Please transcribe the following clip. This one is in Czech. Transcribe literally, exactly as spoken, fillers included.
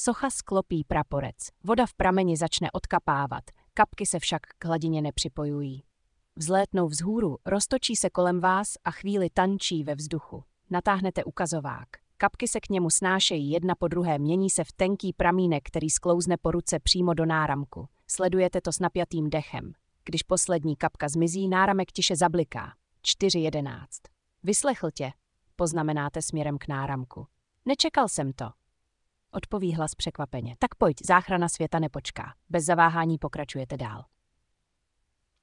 Socha sklopí praporec. Voda v prameni začne odkapávat, kapky se však k hladině nepřipojují. Vzlétnou vzhůru, roztočí se kolem vás a chvíli tančí ve vzduchu. Natáhnete ukazovák. Kapky se k němu snášejí jedna po druhé, mění se v tenký pramínek, který sklouzne po ruce přímo do náramku. Sledujete to s napjatým dechem. Když poslední kapka zmizí, náramek tiše zabliká. čtyři jedenáct. Vyslechl tě, poznamenáte směrem k náramku. Nečekal jsem to. Odpoví hlas překvapeně. Tak pojď, záchrana světa nepočká. Bez zaváhání pokračujete dál.